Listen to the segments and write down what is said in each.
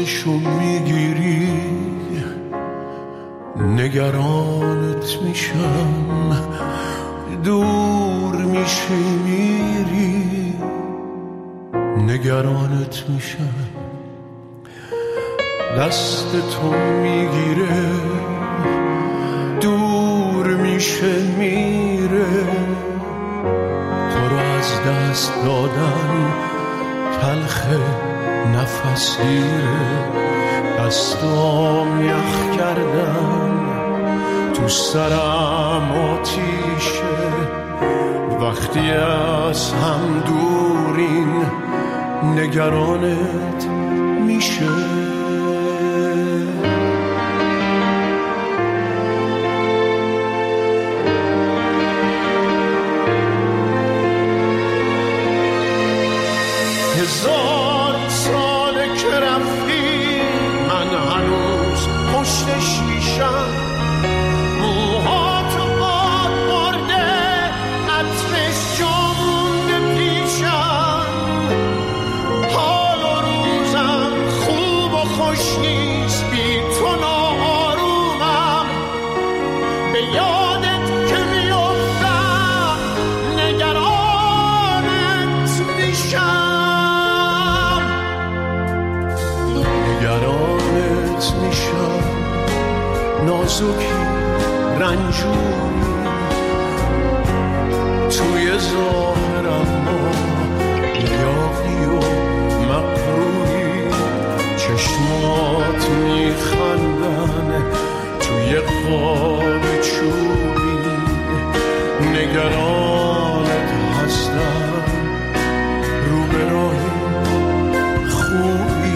دستشو میگیری نگرانت میشم، دور میشی میری نگرانت میشم. دست تو میگیره دور میشه میره، تو رو از دست دادن تلخه نفس گیره. دستام یخ کردن تو سرم آتیشه، وقتی از هم دورین نگرانت میشه. هزار ساله که رفتی من هنوز پشت شیشم، موهاتو باد برده عطرش جا مونده پیشم. حال و روزم خوب و خوش نیست بی تو ناآرومم، به یادت که میافتم نگرانت میشم. نگرانت میشم، نازکی رنجوری توی ظاهرم ما یاقی و مقروری. چشمات میخندن توی قاب چوبی، نگرانت هستم رو به راهی خوبی.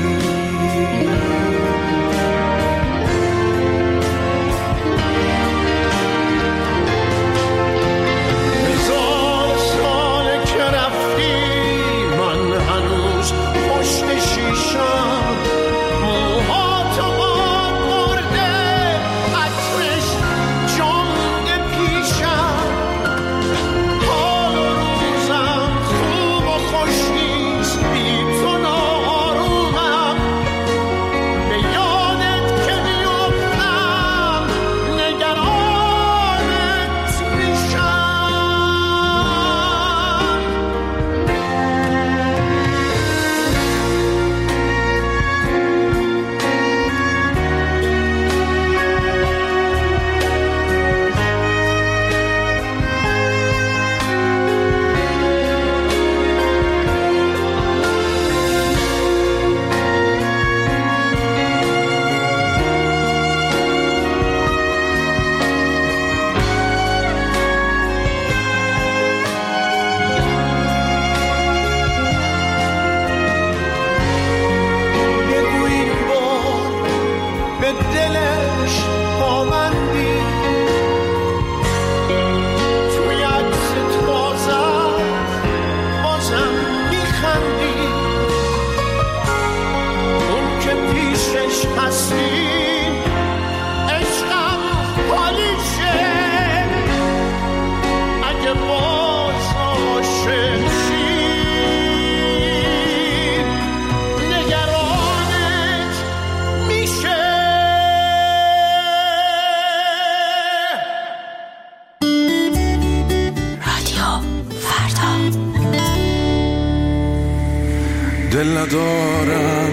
دل ندارم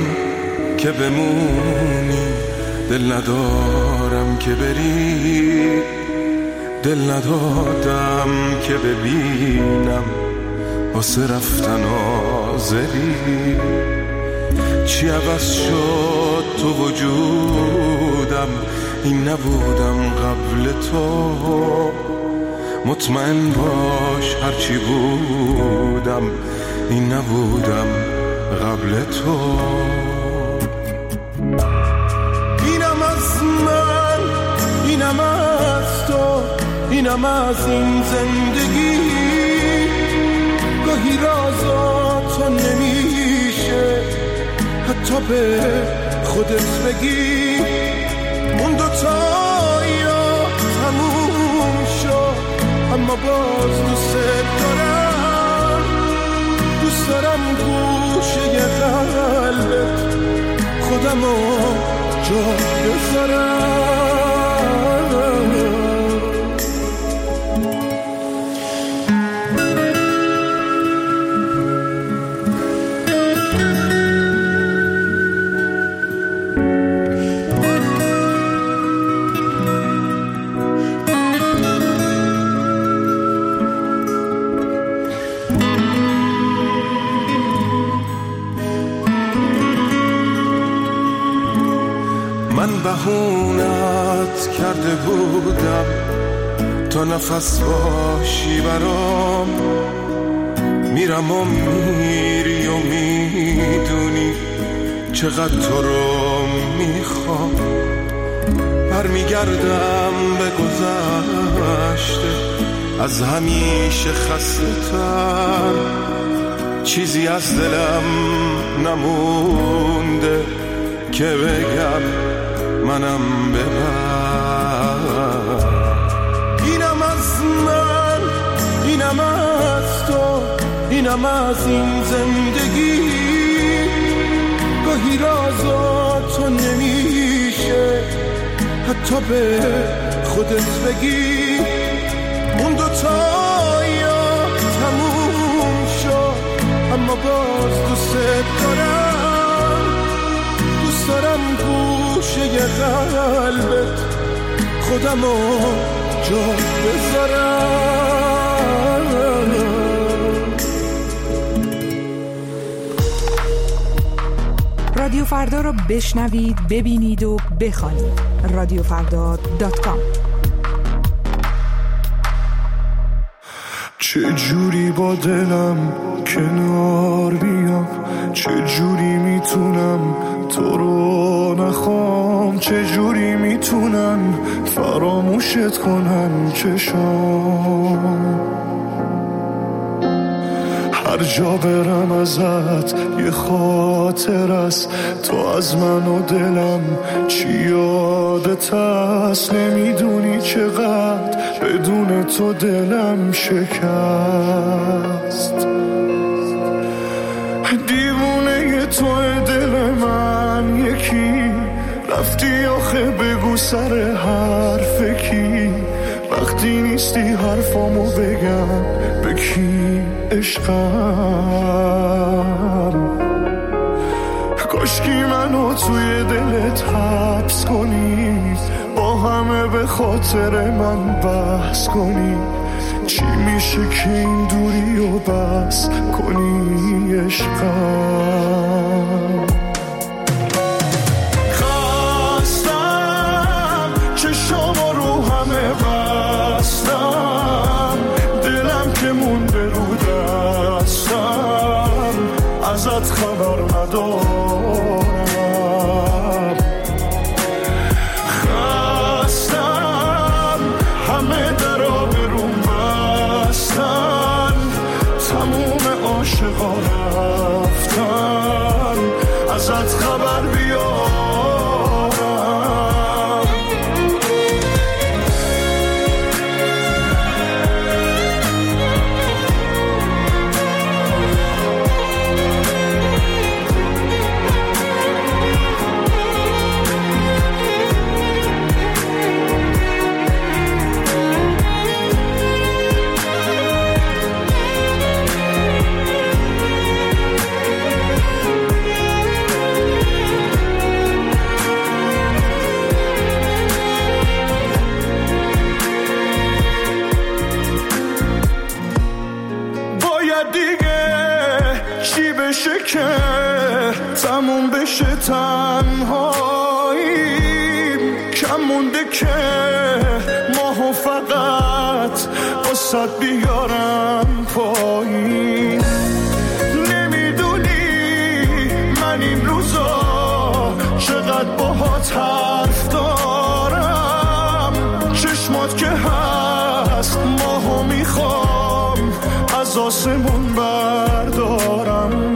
که بمونی، دل ندارم که بری، دل ندادم که ببینم واسه رفتن آزری. چی عوض شد تو وجودم، این نبودم قبل تو. مطمئن باش هرچی بودم این نبودم قبل تو. اینم از من، اینم از تو، اینم از این زندگی. گاهی رازاتو نمیشه حتی به خودت بگی. اون دوتا یا تموم شد اما باز دوست دارم، دوست دارم گوشه قلبت خودم خودمو جا بذارم. بهونت کرده بودم تا نفس باشی برام، میرم و میری و میدونی چقدر تو رو میخوام. برمیگردم به گذشته از همیشه خسته تر، چیزی از دلم نمونده که بگم منم ببر. اینم از من، اینم از تو، اینم از این زندگی. گاهی رازا تو نمیشه حتی به خودت بگی. اون دوتا یا تموم شد اما باز دوست دارم. دوست دارم گوشه قلبت خودمو جا بذارم. رادیو فردا رو بشنوید، ببینید و بخوانید. رادیوفردا.com. چه جوری با دلم کنار بیام، چه جوری میتونم تو رو نخوام، چه جوری میتونم فراموشت کنم چشام. هر جا برم ازت یه خاطر است، تو از من و دلم چی یادت هست. نمیدونی چقدر بدون تو دلم شکست. دیوونه توی دل من یکی، رفتی آخه بگو سر حرف کی. وقتی نیستی حرفامو بگم به کی عشقم. کاشکی منو توی دلت حبس کنی، با همه به خاطر من بحث کنی. چی میشه که این دوری و بس کنی عشقم. خواستم چشامو رو همه بستم، دلم که مونده رو دستم، ازت خبر ندارم. خواستم همه درا برون بستن، تموم عاشقا رفتن، ازت خبر بیارم. که تموم بشه تنهاییم، کم مونده که ماهو فقط واسد بیارم پایین. نمیدونی من این روزا چقدر باهات حرف دارم. چشمات که هست ماهو میخوام از آسمون بردارم.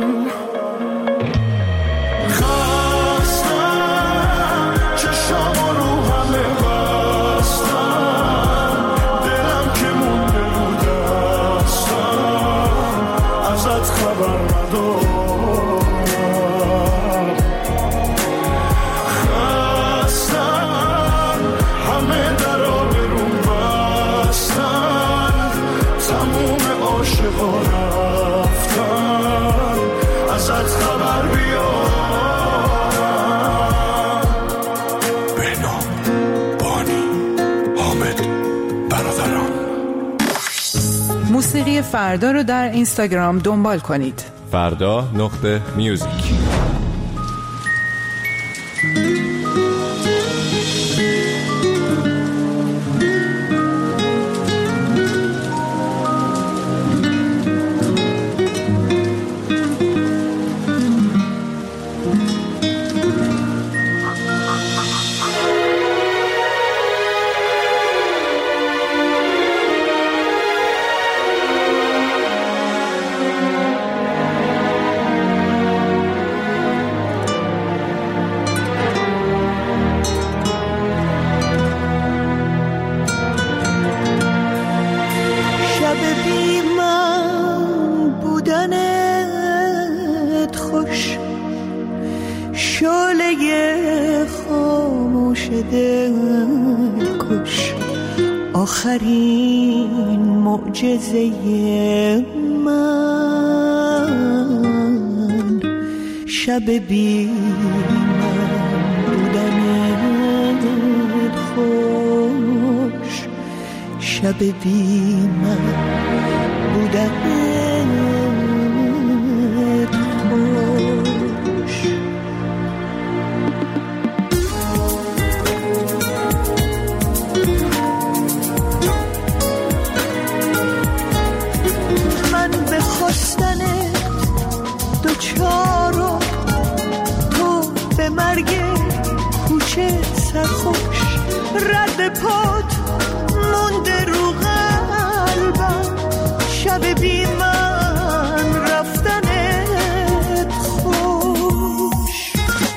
تموم عاشقا رفتن ازت خبر بیارم. بهنام، بانی، حامد، برادران. موسیقی فردا رو در اینستاگرام دنبال کنید. فردا.music. آخرین معجزه من شب بی من بودنت خوش، شب بی من بودنت خوش. خواستنت دوچارو تو به مرگ کوچه سرخوش، رد پات مونده رو قلبم، شب بی من رفتنت خوش.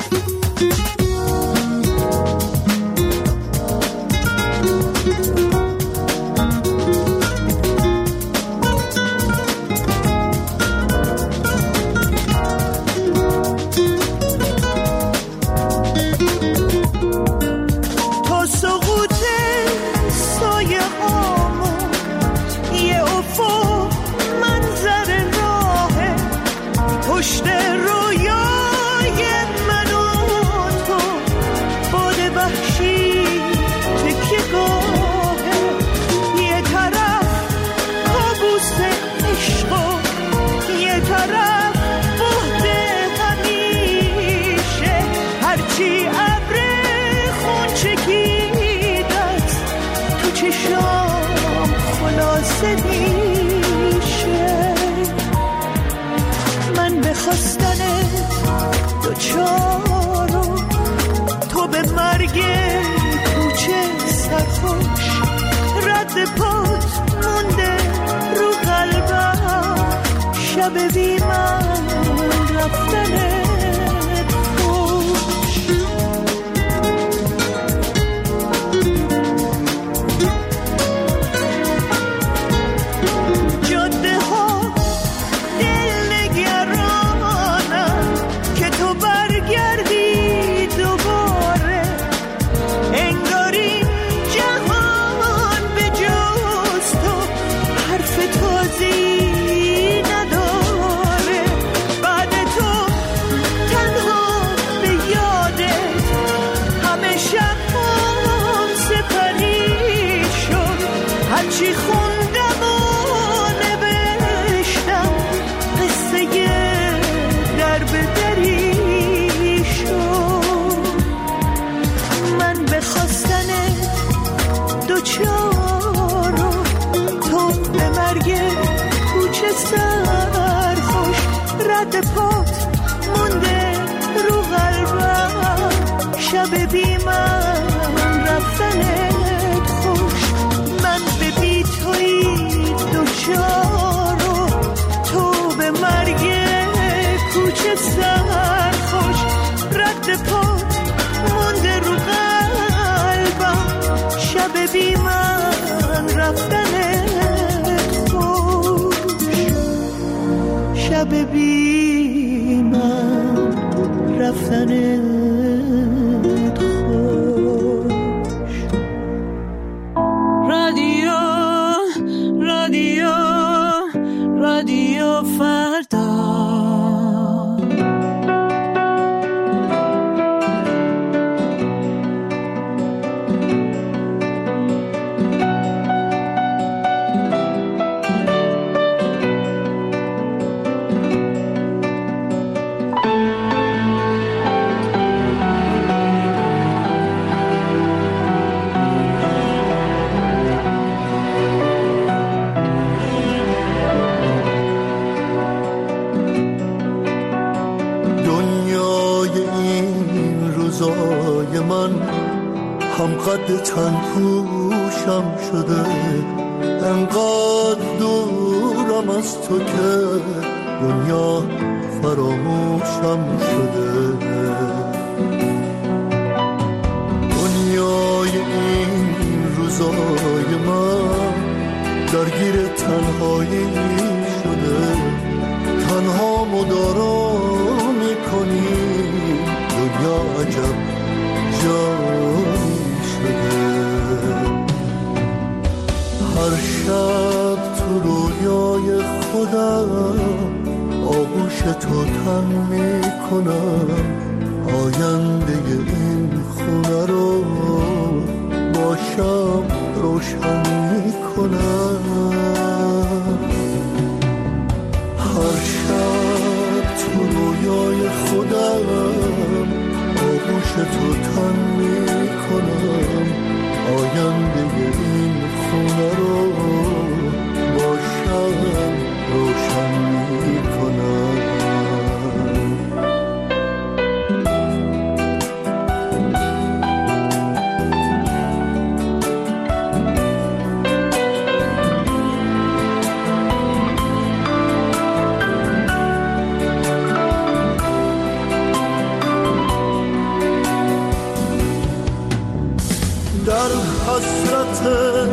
من به خواستنت دوچارو تو به مرگ کوچه سرخوش، رد پات مونده رو قلبم، شب بی من رفتنت چی خوندم و نوشتم، قصه در به دری شد. من به خواستنت دوچارو تو به مرگ کوچه سرخوش، رد پات مونده رو قلبم، شب بی من رفتنت خوش. من به بی توی دوچارو تو به مرگ کوچه سرخوش، رد پات مونده رو قلبم، شب بی من رفتنت خوش، شب بی من رفتنت رادیو رادیو فردا. هم قد تن پوشم شده، انقدر دورم از تو که دنیا فراموشم شده. دنیای این روزای من درگیر تنهایی شده، تنها مدارا میکنی دنیا عجب جایی شده. هر شب تو رویای خودم آغوش تو تن میکنم، آینده این خونه رو باشم روشن میکنم. هر شب تو رویای خودم آغوش تو تن میکنم، آینده این خونه رو باشم روشن میکنم. در حسرت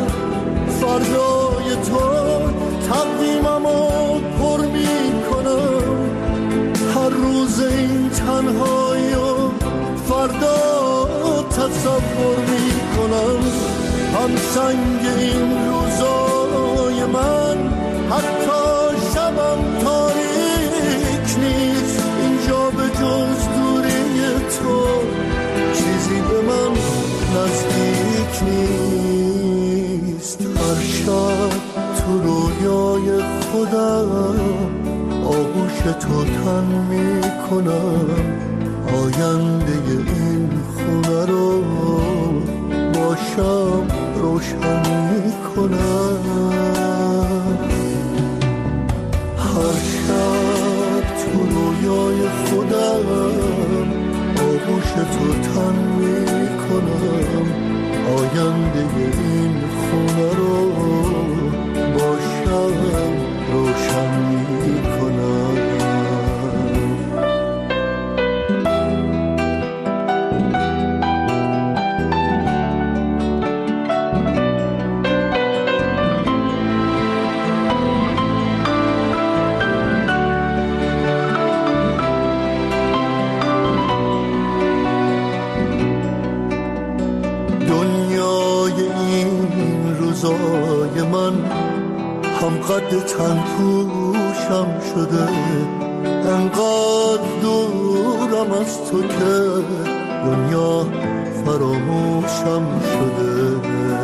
فردای تو تقویممو پر میکنم، هر روز این تنهایی و فردا تصور میکنم. هم سنگ این روزای من حتی شبم تاریک نیست، اینجا به جز دوری تو چیزی به من نزدیک نیست. هر شب تو رویای خودم آغوش تو تن میکنم، آینده این خونه رو باشم روشن میکنم. هر شب تو رویای خودم آغوش تو تن میکنم، آینده این خونه رو باشم روشن میکنم. روزای من هم قد تن پوشم شده، انقدر دورم از تو که دنیا فراموشم شده.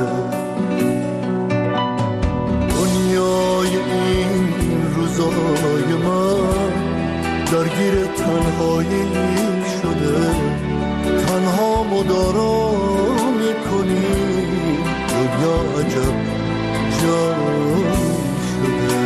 دنیای این روزای من درگیر تنهایی شده، تنها مدارا میکنی دنیا عجب جایی شده.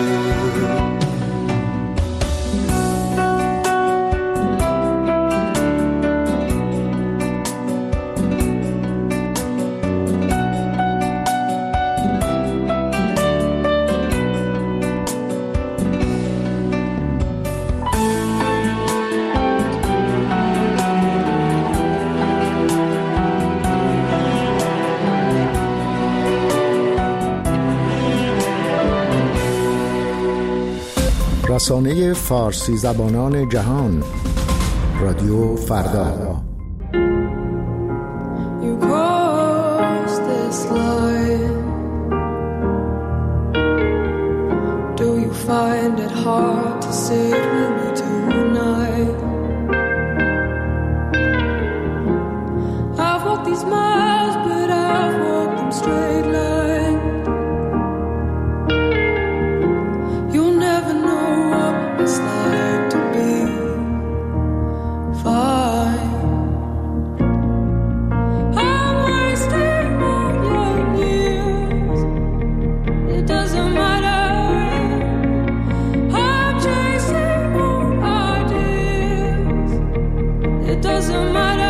رسانه فارسی زبانان جهان رادیو فردا. Do you you find it hard to sit with me tonight? I've walked these miles, but I've walked them straight line. You'll never know what it's like to be fine. I'm wasting my young years. It doesn't matter. I'm chasing more ideas. It doesn't matter.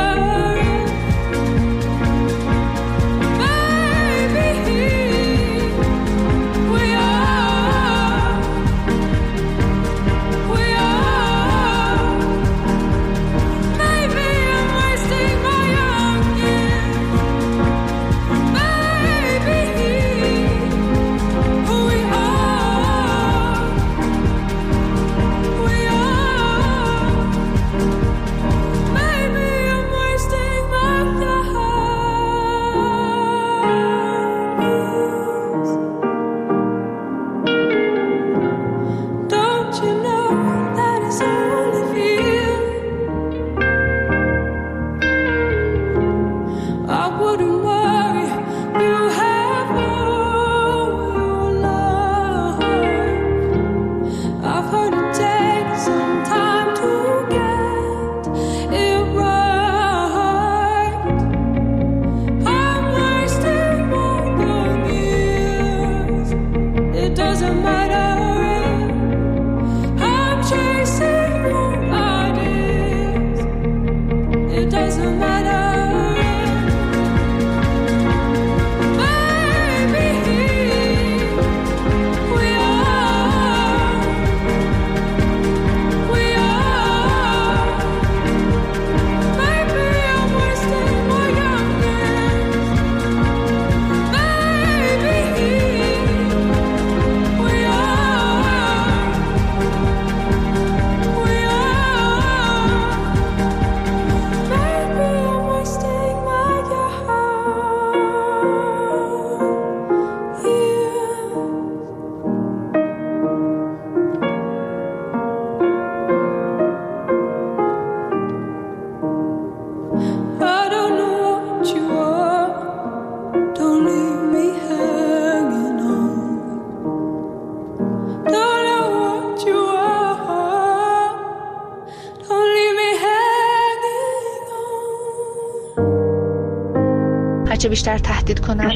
هرچه بیشتر تهدید کنن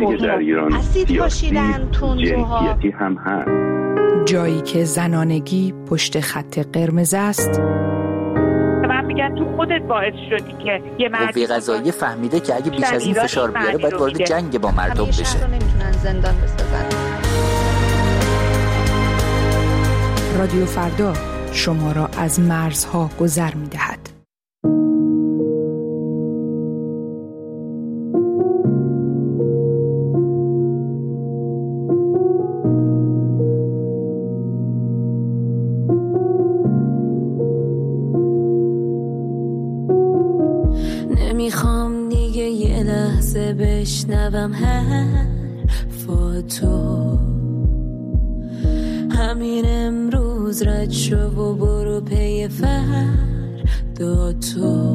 اسید پاشیدن تندروها هم هست. جایی که زنانگی پشت خط قرمز است. من میگن تو خودت باعث شدی که یه مردی قوه قضاییه فهمیده که اگه بیش از این فشار بیاره باید وارد جنگ با مردم بشه. شهر رو نمیتونن زندان بسازن. رادیو فردا شما را از مرزها گذر می‌دهد. نمیخوام دیگه یه لحظه بشنوم حرفاتو، همین امروز رد شو و برو پی فردا تو.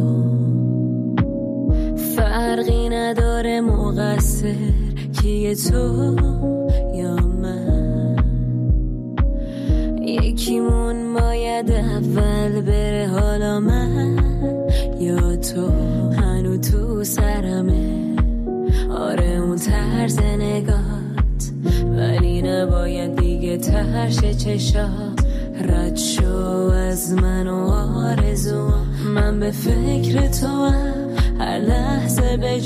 فرقی نداره مقصر کیه تو یا من، یکیمون باید اول بره حالا من یا تو. هنو تو سرمه آره اون طرز نگات، ولی نباید دیگه ترش چشات. رد شو از من و آرزوام، من به فکر تو هم هر لحظه به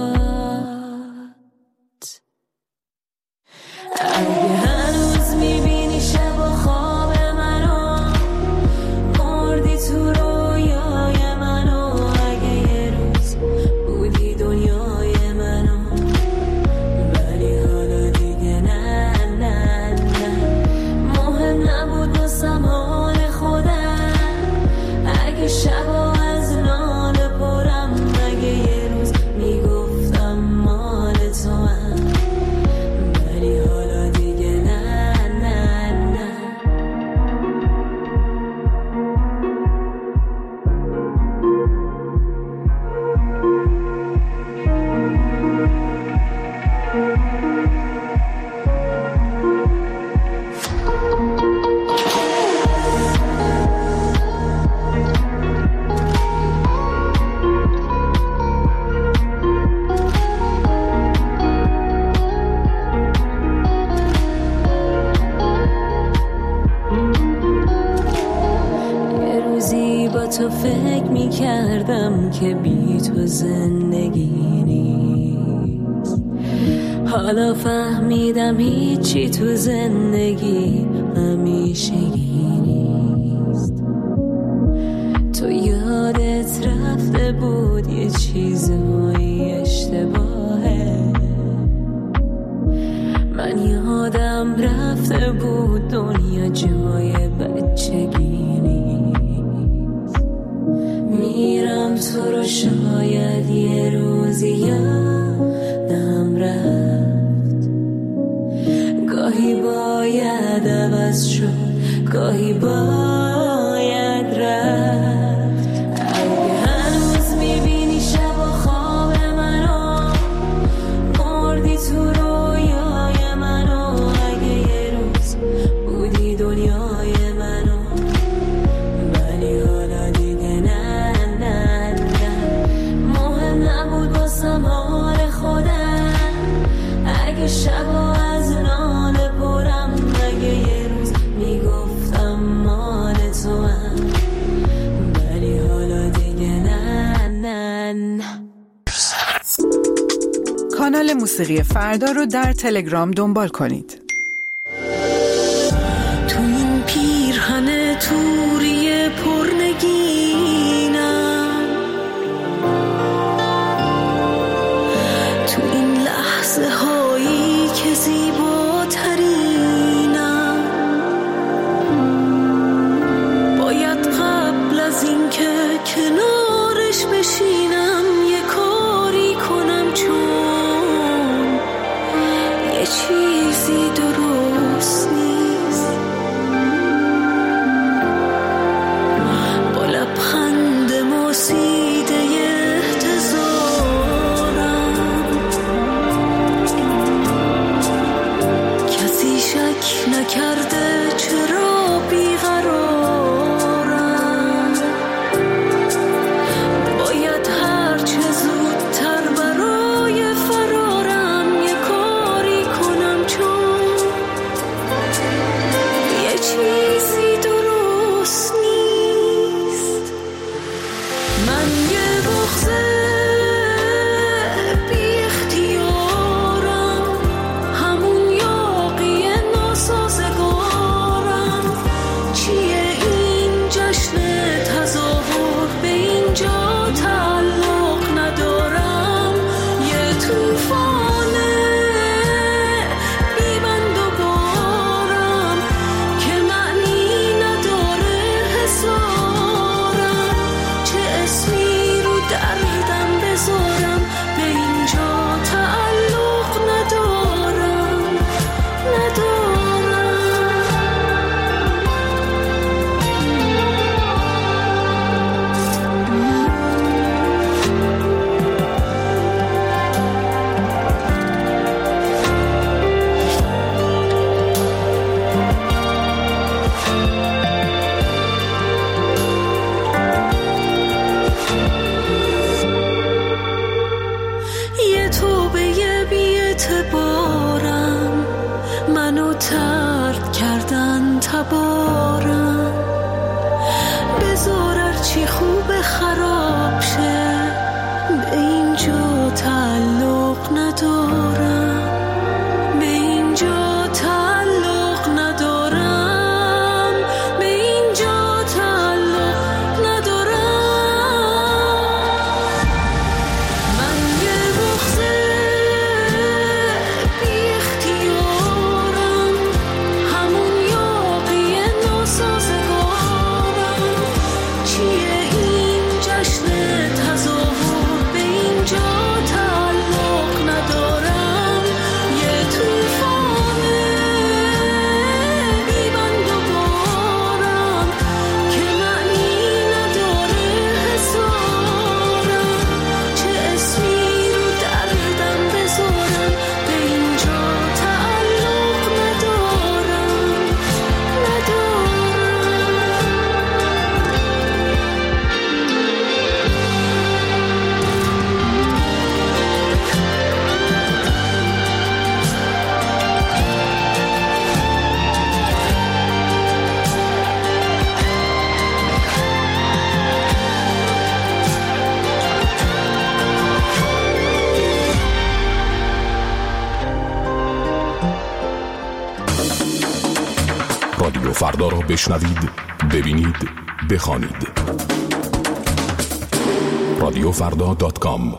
جات. اگه هنوز میبینی شب و خواب منو، مردی تو رویای منو. اگه یه روز بودی دنیای منو، ولی حالا دیگه نه نه نه. مهم نبود واسم حال خودم، اگه شبا از ناله پرم. اگه یه روز میگفتم مال تو هم، ولی حالا دیگه نه نه نه. تو فکر میکردم که بی تو زندگی نیست. حالا فهمیدم هیچی تو زندگی همیشگی نیست. تو یادت رفته بود یه چیزایی اشتباهه، من یادم رفته بود دنیا جای بچگی نیست. میرم تو رو شاید یه روزی یادم رفت، گاهی باید عوض شد، گاهی باید رفت. اگه هنوز میبینی شب و خواب منو، مردی تو رویای منو. اگه یه روز بودی دنیای منو، ولی حالا دیگه نه نه نه. مهم نبود باسم حال خودم، اگه شب و از ناله پرم. اگه یه روز میگفتم مال تو هم، ولی حالا دیگه نه نه نه. کانال موسیقی فردا رو در تلگرام دنبال کنید. تو این پیرهن توری پرنگینم، تو این لحظه هایی که زیباترینم، باید قبل از این که کنارش بشینم یه کاری کنم، چون یه چیزی درست نیست. با لبخند موسیده احتضارم، کسی شک نکرده چرا بیقرارم. باید هرچه زودتر برای فرارم یه کاری کنم، چون یه چیزی درست نیست. من یه بغضه بی اختیارم، همون یاقی ناسازگارم. چیه این جشن تظاهر، به اینجا تعلق ندارم. یه توفانه بی‌بند و بارم که معنی نداره حضارم. چه اسمی رو دردم بذارم، به اینجا تعلق ندارم ندارم. یه توبه بی‌اعتبارم، منو ترک کردن تبارم. بذار هرچی خوب خراب شه، به اینجا تعلق ندارم، به اینجا تعلق ندارم، به اینجا تعلق ندارم. من یه بغضه بی اختیارم، همون یاقی ناسازگارم. چیه این جشن فردا را بشنوید، ببینید، بخوانید. رادیوفردا.com.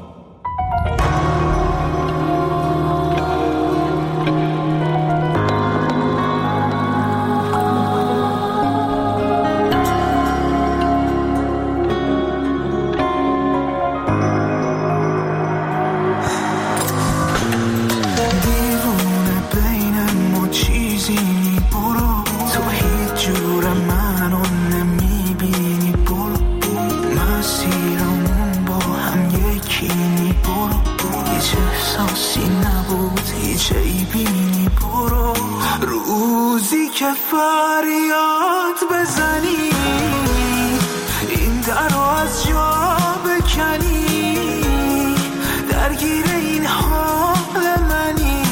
فریاد بزنی این در رو از جا بکنی، درگیر این حال منی،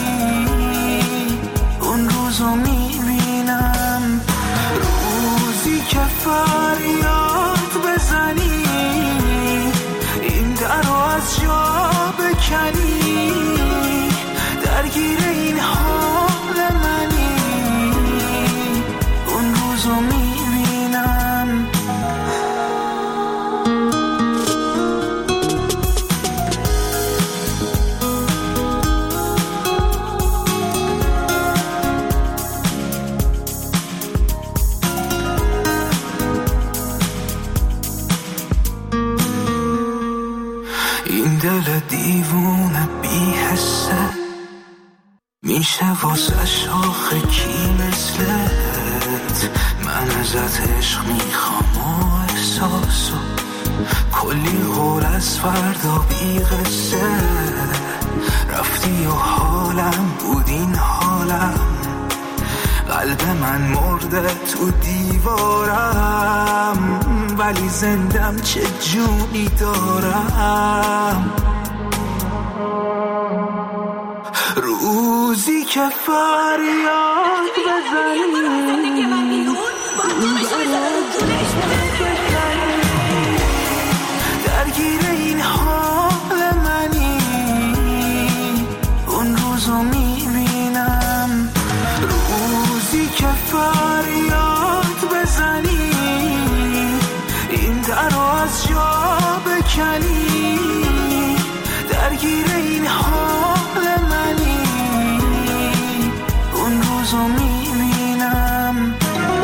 اون روزو میبینم. روزی که فریاد بزنی این در رو از جا بکنی، درگیر این حال منی، اون روزو میبینم. این دل دیوونه بی حسه میشه واسه شاخه کی مثلت. من ازت عشق میخوام و احساسو، کلی قول از فردا بی قصه. رفتی و حالم بود این حالم، قلب من مرده تو دیوارم، ولی زندم چه جونی دارم. روزی که فریاد بزنی درگیر این حال منی، اون روزو میبینم. روزی که فریاد بزنی این در رو از جا بکنی، درگیر این حال منی، اون روزو میبینم.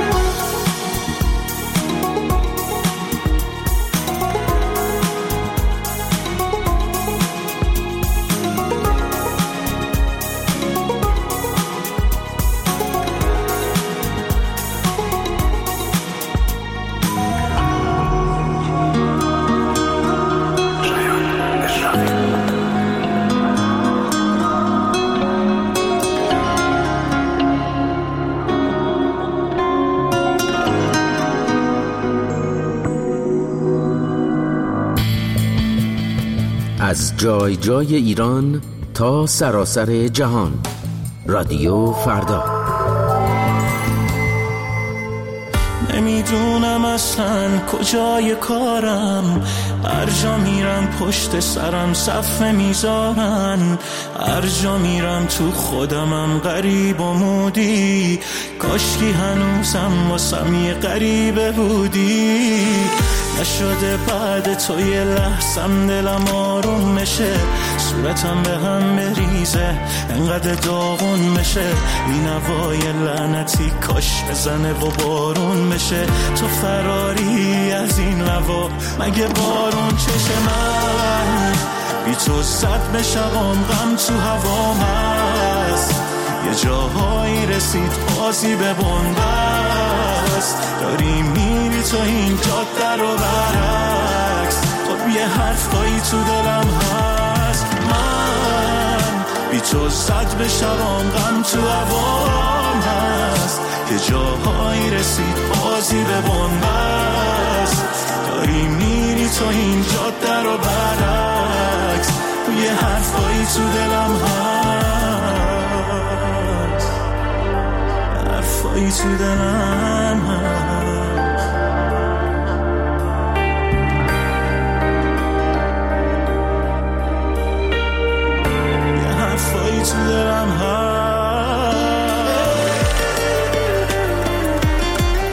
از جای جای ایران تا سراسر جهان، رادیو فردا. نمیدونم اصلا کجای کارم، هر جا میرم پشت سرم صفحه میذارن، هر جا میرم تو خودمم غریب و مودی، کاشکی هنوزم واسم یه غریبه بودی. نشده بعد تو یه لحظم دلم آروم بشه، صورتم به هم بریزه انقدر داغون بشه، بینوای لعنتی کاش بزنه و بارون بشه. تو فراری از این لوا مگه بارون چشه؟ من بی تو صد بشوام، غم تو هوام هست، یه جاهایی رسید بازی به بنبست، داری میری تو این جاده رو برعکس، خب یه حرفایی تو دلم هست. من بی تو صد بشوام، غم تو هوام هست، یه جاهایی رسید بازی به بنبست، داری میری تو این جاده رو برعکس، یه حرفایی تو دلم هست، حرفایی تو دلم هست. یه حرفایی تو دلم هست.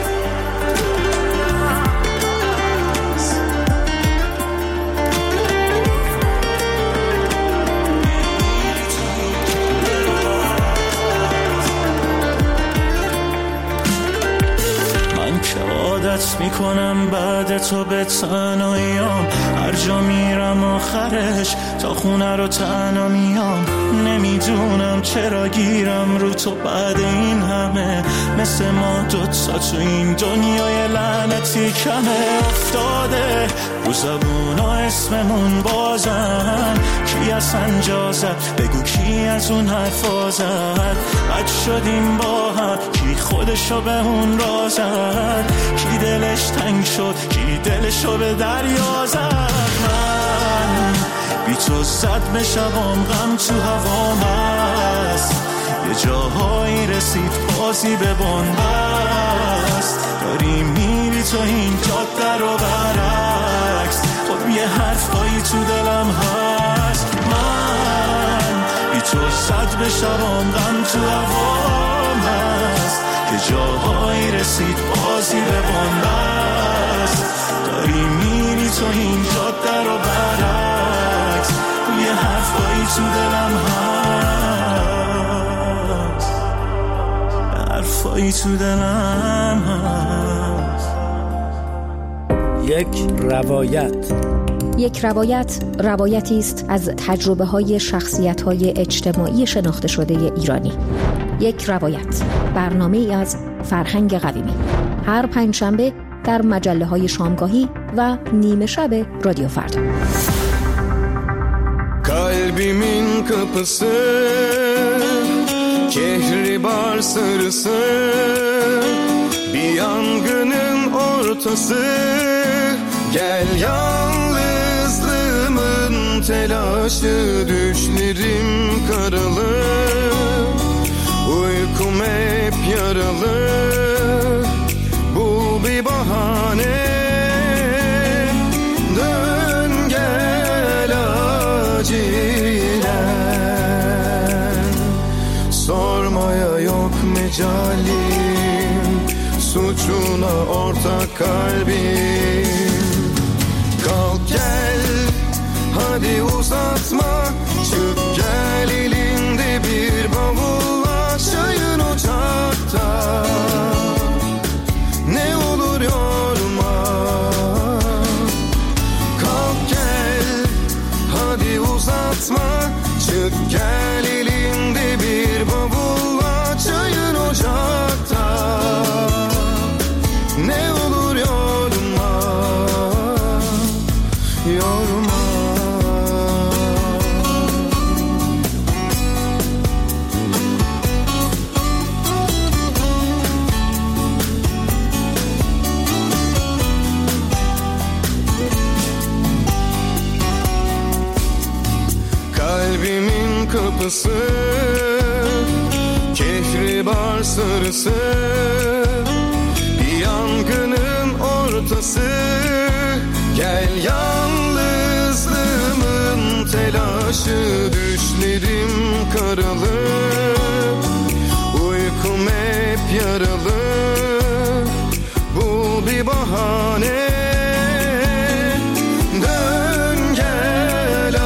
عادت میکنم بعد تو به تنهاییام، هر جا میرم آخرش تا خونه رو تنها میام. نمیدونم چرا گیرم رو تو بعد این همه، مثل ما دوتا تو این دنیای لعنتی کمه. افتاده رو زبونا اسممون بازن، کی اصلا جا زد بگو کی از اون حرفا زد. بد شدیم با هم، کی خودشو به اون را زد، کی دلش تنگ شد کی دلشو به دریا زد. من بی تو زد به شبام غم تو هوام هست، یه جاهایی رسید بازی به بنبست. داری میری تو این جاده رو برعکس، خب یه حرفایی تو دلم هست. من بی تو زد به شبام غم تو هوام هست، یه جاهایی رسید بازی به بنبست. داری میری تو این جاده رو برعکس، یه حرفایی تو دلم هست، حرفایی تو دلم هست. یک روایت روایتی است از تجربه های شخصیت های اجتماعی شناخته شده ایرانی. یک روایت، برنامه ای از فرهنگ قویمی، هر پنجشنبه در مجله های شامگاهی و نیمه شب رادیو فردا. Kalbimin kapısı, kehribar sarısı, bir yangının ortası. Gel yalnızlığımın telaşı, düşlerim karalı, uykum hep yaralı. Bu bir bahane, dön gel acilen. Sormaya yok mecalim, suçuna ortak kalbim. Kalk gel, hadi uzatma, çık gel, elinde bir bavulla, çayın ocakta. Ne olur yorma, kalk gel, hadi uzatma, çık gel, elinde bir bavulla, çayın ocakta. Ne olur yorma, yorma. Kalbimin kapısı, kehribar sarısı, bir yangının ortası. Gel yalnızlığımın telaşı, düşlerim karalı, uykum hep yaralı. Bu bir bahane, dön gel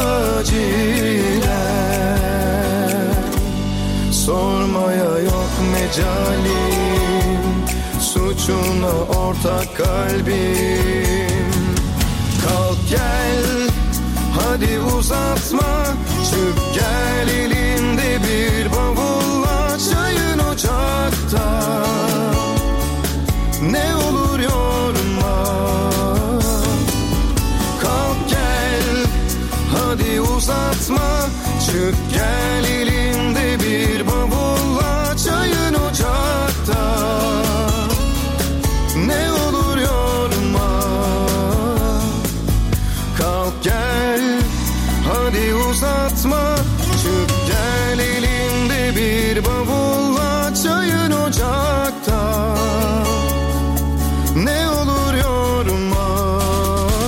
acilen. Sormaya yok mecalim, suçuna ortak kalbim. Kalk gel, hadi uzatma, çık gel, elinde bir bavulla, çayın ocakta. Ne olur yorma, kalk gel, hadi uzatma, çık gel, elinde bir bavulla, çayın ocakta. Ne olur yorma, kalk gel, hadi uzatma, çık gel, elinde bir bavulla, çayın ocakta. Ne olur yorma,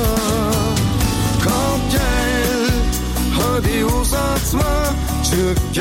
kalk gel, hadi uzatma, çık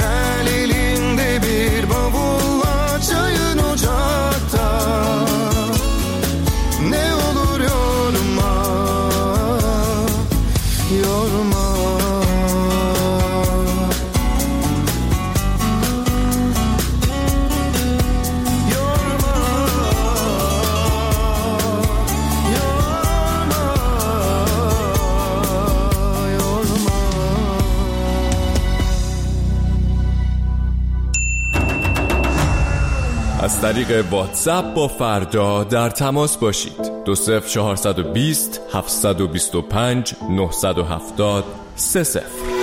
طریق واتساپ با فردا در تماس باشید. 20420 725 970 30.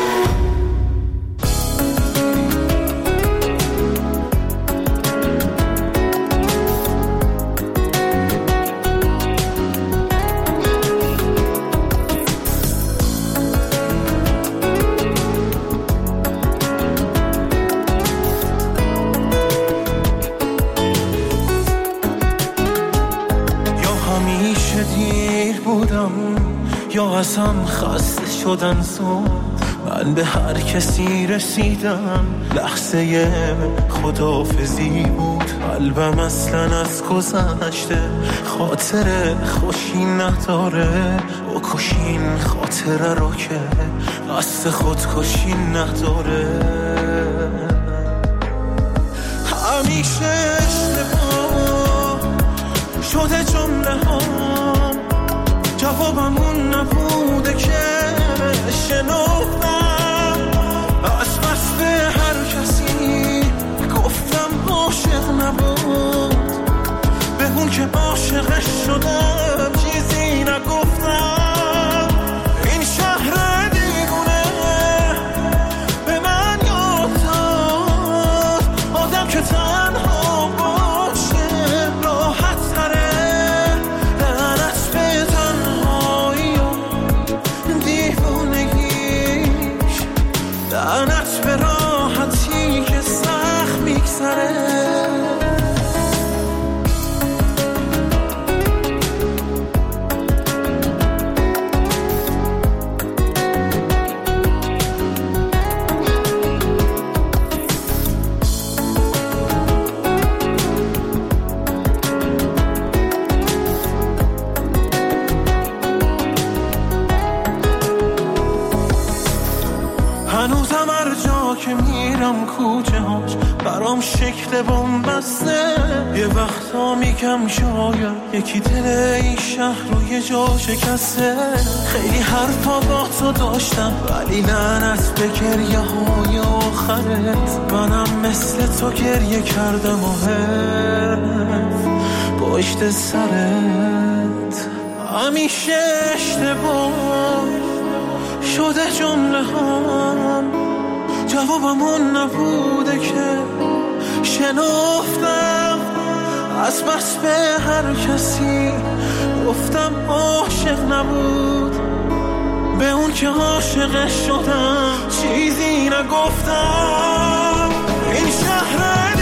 ازم خسته شدن زود، من به هر کسی رسیدم لحظه خداحافظی بود. قلبم اصلا از گذشته خاطر خوشی نداره، بکشین خاطره رو که قصد خودکشی نداره. همیشه اشتباه شده جمله ها، جوابمون نبوده که شنفتم از بس به هر کسی گفتم عاشق نبود، به اون که عاشقش شدم چیزی نگفتم. این شهر دیوونه به من یاد داد آدم که تنها باشه راحت تره. لعنت به راحتی که سخت میگذره. هنوزم هر جا که میرم کوچه هاش برام شکل بن‌بسته. یه وقتا میگم شاید یکی دل این شهر رو یه جا شکسته. خیلی حرفا با تو داشتم ولی لعنت به گریه های آخرت. منم مثل تو گریه کردم و پشت سرت. همیشه اشتباه شده جمله هم، جوابمون نبوده که شنفتم از بس به هر کسی گفتم عاشق نبود، به اون که عاشقش شدم چیزی نگفتم. این شهر